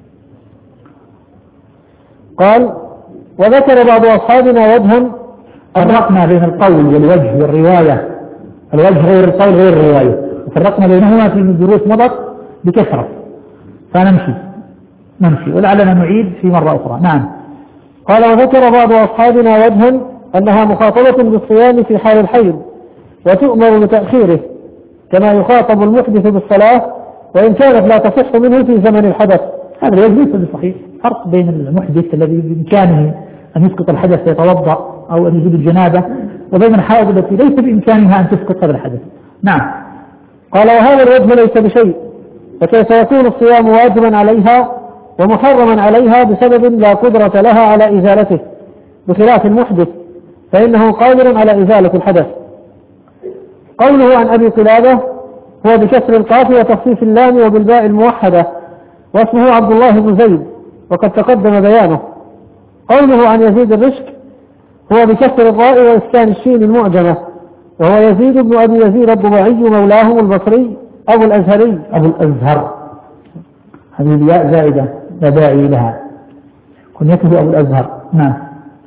قال: وذكر بعض أصحابنا وجها فرقنا بين القول والوجه والرواية، الوجه غير القول غير الرواية، وفرقنا بينهما في الدروس مضت بكثرة، فنمشي نمشي ولعلنا نعيد في مرة أخرى. نعم. قال: وذكر بعض أصحابنا وجها أنها مخاطبة بالصيام في حال الحيض وتؤمر بتأخيره كما يخاطب المحدث بالصلاة وإن كانت لا تصح منه في زمن الحدث. هذا ليس بصحيح. فرق بين المحدث الذي بإمكانه أن يسقط الحدث يتوضأ أو أن يزيد الجنابة، وبين الحائض التي ليس بإمكانها أن تسقط هذا الحدث. نعم. قال: وهذا الوجه ليس بشيء، فكيف يكون الصيام واجبا عليها ومحرما عليها بسبب لا قدرة لها على إزالته، بخلاف المحدث فإنه قادر على إزالة الحدث. قوله عن أبي قلابة هو بكسر القاف وتخفيف اللام وبالباء الموحدة، واسمه عبد الله بن زيد وقد تقدم بيانه. قوله عن يزيد الرشك هو بكسر الراء وإسكان الشين المعجمة، وهو يزيد بن أبي يزيد الضبعي مولاهم البصري أبو الأزهري أبو الأزهر، هذه الياء زائدة لا داعي لها، كنيته أبو الأزهر. نعم.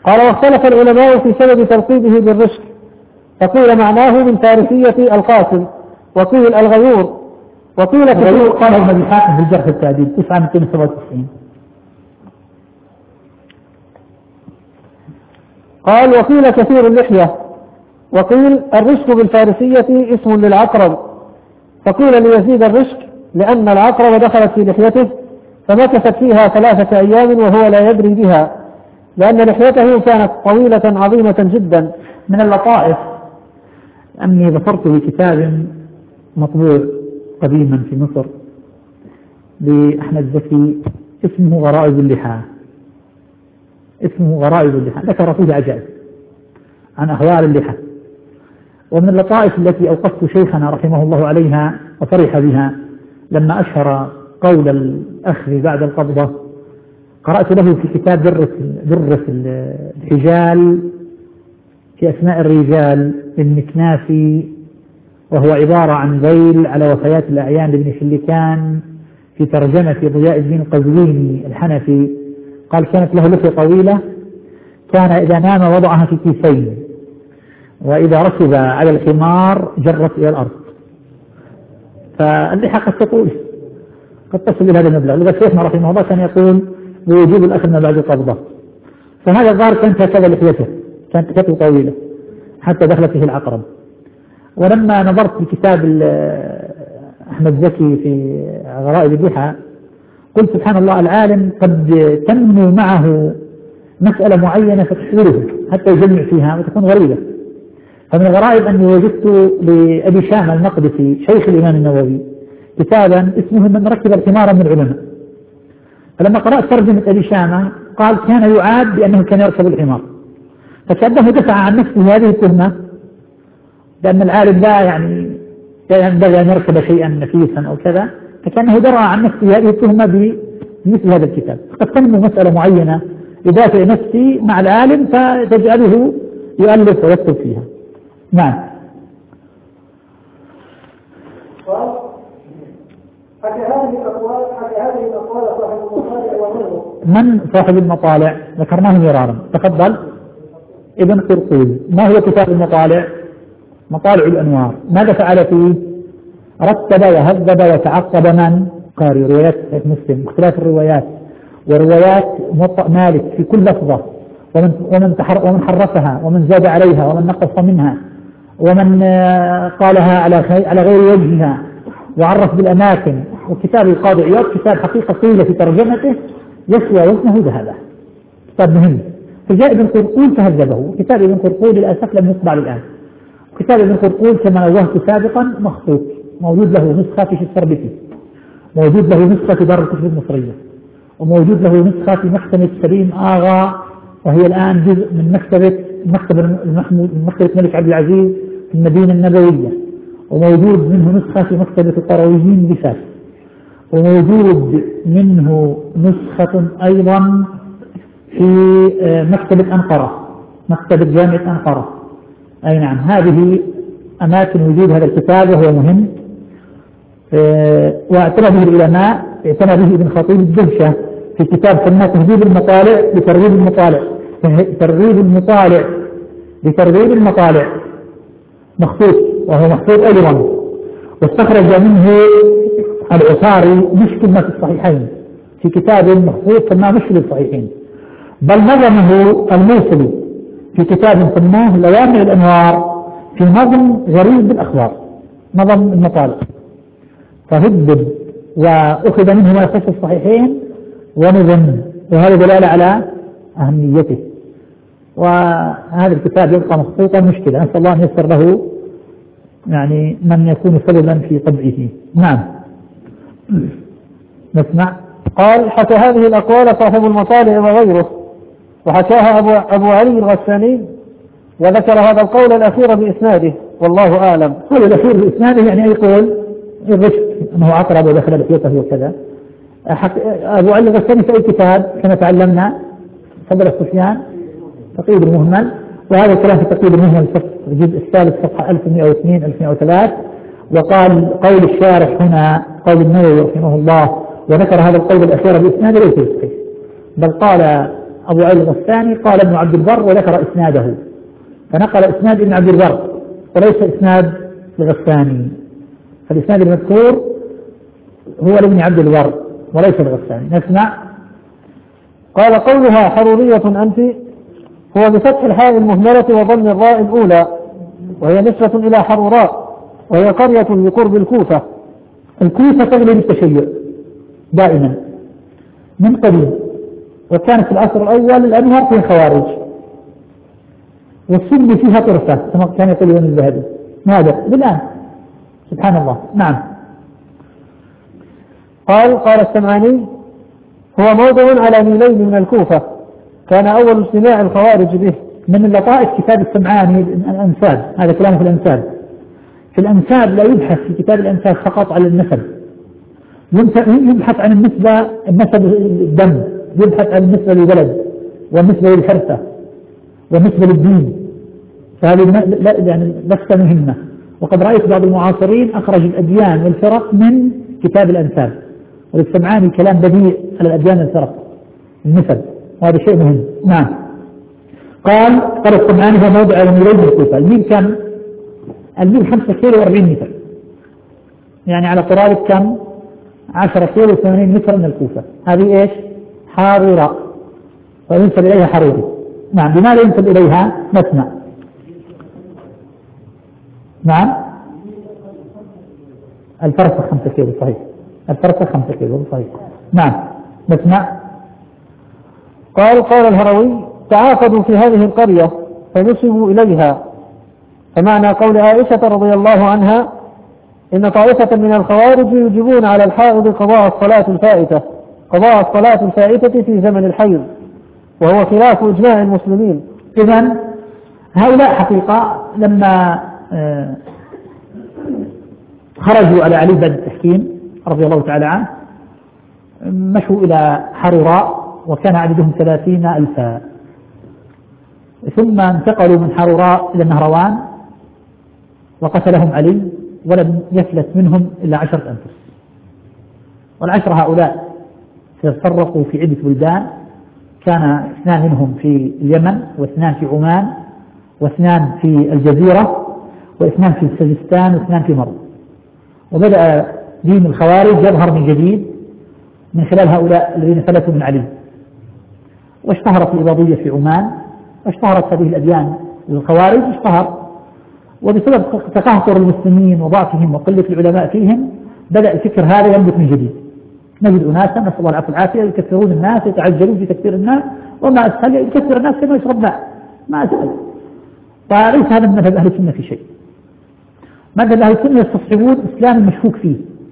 قال واختلف العلماء في سبب تلقيبه بالرشك، فقيل معناه من فارسية القاتل، وقيل الغيور، وقيل كثير. قال ابن الحاكم في الجرح التعديل تسعة مئتين وسبعة وتسعين. قال وقيل كثير اللحية، وقيل الرشك بالفارسية اسم للعقرب، فقيل ليزيد الرشك لأن العقرب دخلت في لحيته فمكثت فيها ثلاثة أيام وهو لا يدري بها، لأن لحيته كانت طويلة عظيمة جدا. من اللطائف أني ظفرت بكتاب مطبوع قديما في مصر لأحمد زكي اسمه غرائب اللحى، اسمه غرائب اللحى، ذكر فيه عجائب عن أهوال اللحى. ومن اللطائف التي أوقفت شيخنا رحمه الله عليها وفرح بها لما أشهر قول الأخذ بعد القبضة، قرأت له في كتاب درة درة الحجال في أسماء الرجال للمكنافي، وهو عبارة عن ذيل على وفيات الأعيان لابن شلكان في ترجمة ضياء الدين القزويني الحنفي. قال كانت له لحية طويلة، كان إذا نام وضعها في كيسين، وإذا ركب على الحمار جرت إلى الأرض. فاللحى قد تطول، قد تصل إلى هذا المبلغ. لذلك شيخنا رحمه الله كان يقول بوجوب الأخذ من بعد القبضة. فهذا الظاهر كانت هكذا لحيته، كانت لحيته طويلة حتى دخلت فيه العقرب. ولما نظرت في كتاب أحمد زكي في غرائب اللحى قلت سبحان الله، العالم قد تنمو معه مسألة معينة فتشغله حتى يجمع فيها وتكون غريبة. فمن الغرائب أني وجدت لأبي شامة المقدسي شيخ الإمام النووي كتابا اسمه من ركب الحمار من العلماء. فلما قرأت ترجمة أبي شامة قال كان يعاد بأنه كان يركب الحمار، فكأنه دفع عن نفسه هذه التهمة لأن العالم لا يعني لا ينبغي أن يركب شيئا نفيسا أو كذا، فكأنه درع عن نفسه هذه التهمة بمثل هذا الكتاب. قد تنمو مسألة معينة يدافع نفسي مع العالم فتجعله يؤلف ويكتب فيها. نعم. حكى هذه الأقوال حكى هذه الأقوال صاحب المطالع وغيره. من صاحب المطالع؟ ذكرناه مرارا. تفضل. ابن قرطوز. ما هو كتاب المطالع؟ مطالع الأنوار. ماذا فعل فيه؟ رتب وهذب وتعقب من؟ قارئ روايات مسلم، اختلاف الروايات وروايات موطأ مالك في كل لفظة، ومن ومن ومن حرفها ومن زاد عليها ومن نقص منها ومن قالها على على غير وجهها وعرف بالأماكن. وكتاب القاضي عياض كتاب حقيقة طويلة في ترجمته يسوى وزنه ذهبا، كتاب مهم. فجاء ابن قرطوز فهذبه. كتاب ابن قرطوز للأسف لم يطبع الآن. كتاب ابن قرطوز كما نوهت سابقا مخطوط، موجود له نسخة في السربتي، موجود له نسخة في دار الكتب المصرية، وموجود له نسخة في مكتبة سليم آغا، وهي الآن جزء من مكتبة مكتبة المحمود مكتبة الملك عبد العزيز في المدينة النبوية، وموجود منه نسخة في مكتبة القرويين بفاس، وموجود منه نسخة أيضا في مكتبة أنقرة، مكتبة جامعة أنقرة. أي نعم، هذه أماكن وجود هذا الكتاب وهو مهم. واعتنى به العلماء، اعتنى به ابن خطيب الدهشة في كتاب سماه تهذيب المطالع لترغيب المطالع، ترغيب المطالع لترغيب المطالع مخطوط، وهو مخطوط أيضا. واستخرج منه العصاري مشكل ما في الصحيحين في كتاب مخطوط سماه مشكل الصحيحين، بل نظمه الموصلي في كتاب سماه لوامع الأنوار في نظم غريب بالأخبار، نظم المطالع. فهدد وأخذ منه ما يخص الصحيحين ونظم، وهذا دلالة على أهميته. وهذا الكتاب يبقى مخطوطا مشكلة، نسأل الله أن يسر له يعني من يكون سببا في طبعه. نعم نسمع. قال حكى هذه الأقوال صاحب المطالع وغيره، وحكاها أبو, أبو علي الغساني، وذكر هذا القول الأخير بإسناده والله أعلم. قول الأخير بإسناده يعني أي قول الرشد أنه عقرب ودخل لحيته وكذا. أبو علي الغساني في أي كتاب كما تعلمنا فضل السفيان تقييد المهمل، وهذا الكلام في تقييد المهمل الجزء الثالث صفحة ألف ومئة واثنين ألف ومئة وثلاثة. وقال قول الشارح هنا قول النووي رحمه الله، وذكر هذا القول الأخير بإسناده ليس بصحيح، بل قال أبو علي الغساني قال ابن عبد البر وذكر إسناده، فنقل إسناد ابن عبد البر وليس إسناد الغساني، فالإسناد المذكور هو لابن عبد البر وليس الغساني. نسمع. قال قولها حرورية أنت هو بفتح الحاء المهملة وضم الراء الأولى، وهي نسبة إلى حروراء وهي قرية بقرب الكوفة. الكوفة تغلب التشيع دائما من قديم، وكانت في العصر الأول الأنهر فيها خوارج، والسن فيها طرفة كما كان يقول ابن الذهبي ماذا بالآن سبحان الله. نعم. قال قال السمعاني هو موضع على ميلين من الكوفة، كان أول اجتماع الخوارج به. من اللطائف كتاب السمعاني الأنساب، هذا كلامه في الأنساب. في الأنساب لا يبحث في كتاب الأنساب فقط على النسب، يبحث عن النسبة النسب الدم، يبحث عن النسبة للبلد والنسبة للحرفة والنسبة للدين، فهذه لا يعني لست مهمة. وقد رأيت بعض المعاصرين أخرج الأديان والفرق من كتاب الأنساب، وللسمعاني كلام بديع على الأديان والفرق النسب، وهذا شيء مهم. نعم. قال قال السمعاني هو موضع على ميلين الكوفة. الميل كم؟ الميل خمسة كيلو وأربعين متر، يعني على قرابة كم؟ عشرة كيلو وثمانين متر من الكوفة. هذه ايش؟ حارورة، وينسب إليها حروري. نعم. بماذا ينسب إليها؟ نسمع. نعم. الفرسخ خمسة كيلو صحيح، الفرسخ خمسة كيلو صحيح. نعم. نسمع. قال قال الهروي تعاقدوا في هذه القرية فنسبوا إليها، فمعنى قول عائشة رضي الله عنها إن طائفة من الخوارج يجبون على الحائض قضاء الصلاة الفائتة قضاء الصلاة الفائتة في زمن الحيض، وهو خلاف إجماع المسلمين. إذن هؤلاء حقيقة لما خرجوا على علي بن التحكيم رضي الله تعالى عنه مشوا إلى حروراء وكان عددهم ثلاثين ألفا، ثم انتقلوا من حروراء إلى النهروان وقتلهم علي ولم يفلت منهم إلا عشرة أنفس، والعشرة هؤلاء تفرقوا في عدة بلدان، كان اثنان منهم في اليمن واثنان في عمان واثنان في الجزيرة واثنان في سجستان واثنان في مرو. وبدأ دين الخوارج يظهر من جديد من خلال هؤلاء الذين فلتوا من علي، واشتهرت الإباضية في عمان، واشتهرت هذه الأديان للخوارج اشتهر، وبسبب تقهقر المسلمين وضعفهم وقلة العلماء فيهم بدأ الفكر هذا ينبت من جديد. نجد أناسا نسأل الله العافية والعافية يكثرون الناس، يتعجلون في تكثير الناس، وما أسهل يكثر الناس كما يشرب ماء، ما أسهل. فليس هذا من مذهب أهل السنة في شيء. مذهب أهل السنة يستصحبون إسلام مشكوك فيه،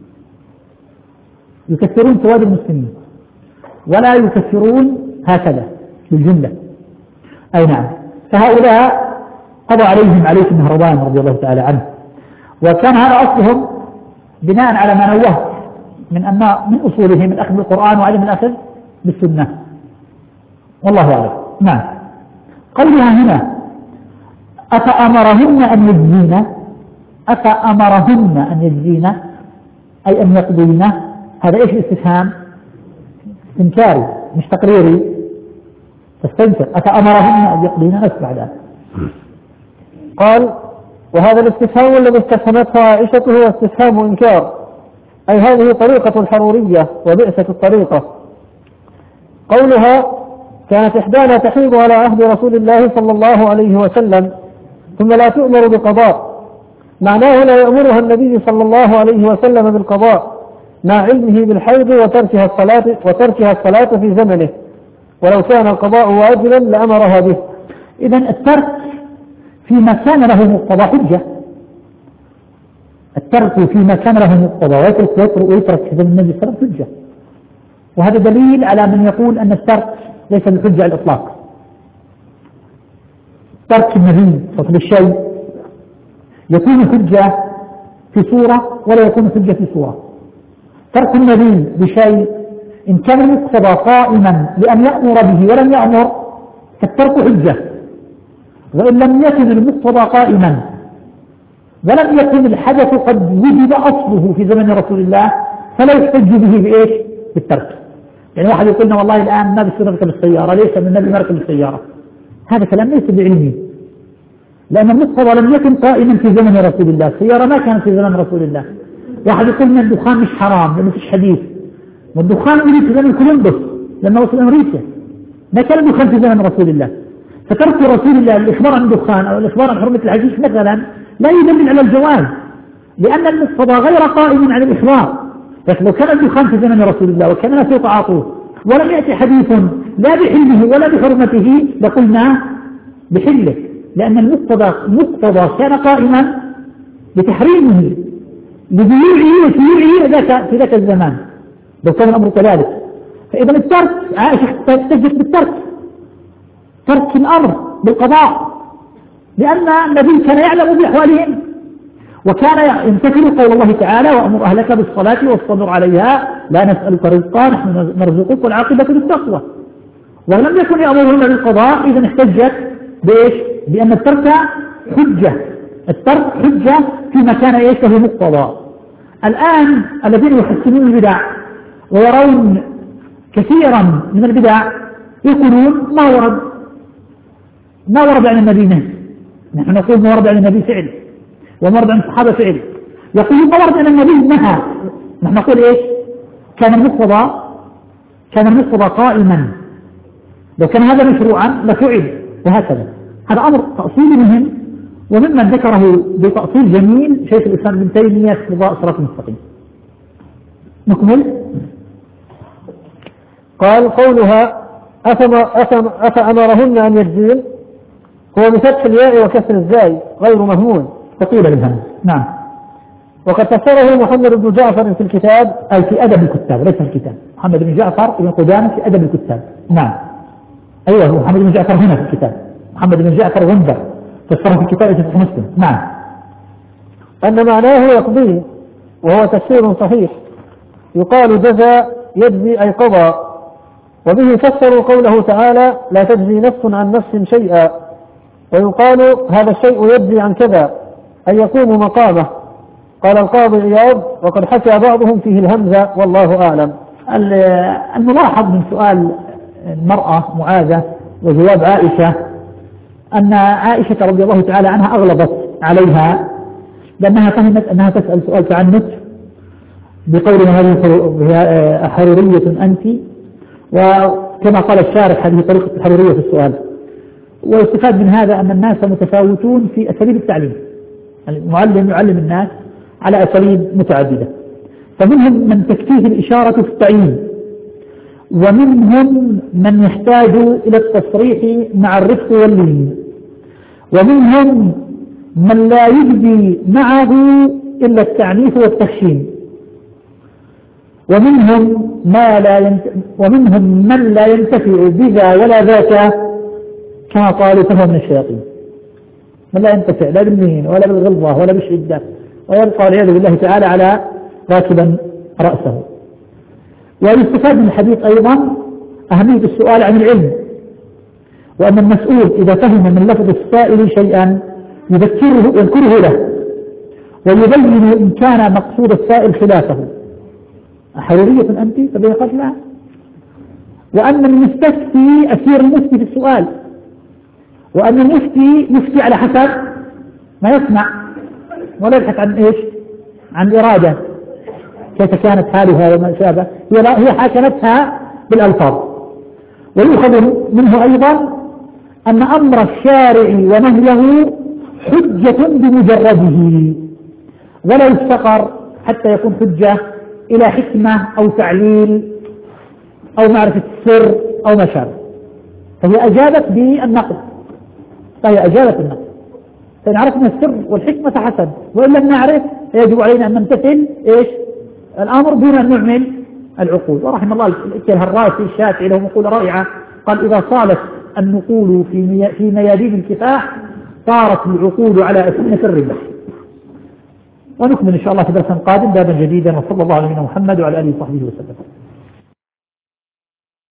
يكثرون سواد المسلمين ولا يكثرون هكذا بالجملة. أي نعم. فهؤلاء قضى عليهم علي بن النهروان رضي الله تعالى عنه، وكان هذا أصلهم بناء على ما نوهت من أن من أصولهم الأخذ بالقرآن وعدم الأخذ بالسنة، والله أعلم. نعم. قولها هنا أفأمرهن أن يجزين، أفأمرهن أن يجزين أي أن يقضين، هذا إيش الاستفهام؟ استنكاري مش تقريري، تستنكر. أفأمرهن أن يقضين، نسمع ذلك. قال وهذا الاستفهام الذي استفهمته عائشة هو استفهام إنكار، أي هذه طريقة الحرورية وبئسة الطريقة. قولها كانت إحدانا تحيض على عهد رسول الله صلى الله عليه وسلم ثم لا تؤمر بقضاء، معناه لا يأمرها النبي صلى الله عليه وسلم بالقضاء مع علمه بالحيض وتركها الصلاة وتركها الصلاة في زمنه، ولو كان القضاء واجبا لأمرها به. إذن الترك فيما كان له مقتضى حجة، الترك فيما كان له مقتضى ويترك ويترك هذا النبي صلى الله عليه وسلم حجة، وهذا دليل على من يقول أن الترك ليس بالحجة على الإطلاق. ترك النبي فضل الشيء يكون حجة في صورة ولا يكون حجة في صورة. ترك النبي بشيء إن كان المقتضى قائما لأن يأمر به ولم يأمر فالترك حجة، وإن لم يكن المقتضى قائما ولم يكن الحدث قد وجد أصله في زمن رسول الله فلا يحتج به بإيش؟ بالترك. يعني واحد يقول لنا والله الآن ما بيصير نركب السيارة، ليس من النبي نركب السيارة، هذا كلام ليس بعلمي، لأن المقتضى لم يكن قائما في زمن رسول الله، السيارة ما كانت في زمن رسول الله. واحد يقول لنا الدخان مش حرام لأنه فيش حديث، والدخان ولد في زمن كولومبوس لما وصل أمريكا، ما كان الدخان في زمن رسول الله. فترك رسول الله الإخبار عن الدخان أو الإخبار عن حرمة الحشيش مثلا لا يدل على الجواز، لأن المقتضى غير قائم على الإخبار. لكن لو كان الدخان في زمن رسول الله وكان الناس يتعاطوه ولم يأتي حديث لا بحله ولا بحرمته لقلنا بحله، لأن المقتضى مقتضى كان قائما بتحريمه لبيوعه وسيوعه ذاك في ذاك الزمان لو كان الأمر كذلك. فإذا الترك، عائشة احتجت بالترك، ترك الأمر بالقضاء، لأن النبي كان يعلم بأحوالهم وكان يمتثل قول الله تعالى وأمر أهلك بالصلاة واصطبر عليها لا نسألك رزقا نحن نرزقك والعاقبة للتقوى. ولم يكن يأمرون بالقضاء، إذا احتجت بإيش؟ بأن الترك حجة، الترك حجة فيما كان إيش له مقتضى. الآن الذين يحسنون البدع ويرون كثيرا من البدع يقولون ما ورد ما ورد عن النبي نهي، نحن نقول ما ورد عن النبي فعل وما ورد عن الصحابة فعل، يقولون ما ورد عن النبي نهى، نحن نقول إيش؟ كان المقتضى كان المقتضى قائما، لو كان هذا مشروعا لفعل، وهكذا. هذا أمر تأصيلي مهم، وممن ذكره بتأصيل جميل شيخ الإسلام ابن تيمية في قضاء صراط المستقيم. نكمل. قال قولها أفأمرهن أن يجزين هو بفتح الياء وكسر الزاي غير مهمون تطيل بالهمز. نعم. وقد فسره محمد بن جعفر في الكتاب، أي في أدب الكتاب ليس الكتاب، محمد بن جعفر بن قدامة في أدب الكتاب. نعم أيوه هو محمد بن جعفر هنا في الكتاب، محمد بن جعفر غندر فسره في الكتاب في مسلم. نعم. أن معناه يقضيه وهو تفسير صحيح، يقال جزى يجزي أي قضى، وبه فسروا قوله تعالى لا تجزي نفس عن نفس شيئا، ويقال هذا الشيء يجزي عن كذا أي يقوم مقامه. قال القاضي عياض وقد حكى بعضهم فيه الهمزة والله أعلم. الملاحظ من سؤال المرأة معاذة وجواب عائشة أن عائشة رضي الله تعالى عنها أغلظت عليها لأنها فهمت أنها تسأل سؤال تعنت بقولها هذه حرورية أنت، وكما قال الشارح هذه طريقة الحرورية في السؤال. ويستفاد من هذا أن الناس متفاوتون في أساليب التعليم، المعلم يعلم الناس على أساليب متعددة، فمنهم من تكفيه الإشارة في التعيين، ومنهم من يحتاج إلى التصريح مع الرفق واللين، ومنهم من لا يجدي معه إلا التعنيف والتخشين، ومنهم ما لا ينت... ومنهم من لا ينتفع بذا ولا ذاك كما قالوا فهو من الشياطين، من لا ينتفع لا باللين ولا بالغلظة ولا بالشدة، ويبقى والعياذ بالله تعالى على راكبا رأسه. ويستفاد من الحديث أيضا أهمية السؤال عن العلم، وأن المسؤول إذا فهم من لفظ السائل شيئا يذكره يذكره له ويبين إن كان مقصود السائل خلافه. حرورية أنت؟ فبين قالت لا. وأن المستفتي أسير المفتي في السؤال، وأن المفتي يفتي على حسب ما يسمع ولا يبحث عن إيش؟ عن الإرادة كيف كانت حالها وما شابه، هي هي حاكمتها بالألفاظ. ويؤخذ منه أيضا أن أمر الشارع ونهيه حجة بمجرده، ولا يفتقر حتى يكون حجة إلى حكمة أو تعليل أو معرفة السر أو ما شابه، فهي أجابت بالنقد، فهي أجابت بالنقد. فإن عرفنا السر والحكمة حسن، وإن لم نعرف يجب علينا أن نمتثل إيش؟ الأمر دون أن نعمل العقول. ورحم الله الهراسي الشافعي له مقولة رائعة، قال إذا صالت النقول في في ميادين الكفاح صارت العقول على أسنة الربا. ونكمل إن شاء الله في درس قادم بابا جديدا، وصلى الله على نبينا محمد وعلى آله وصحبه وسلم.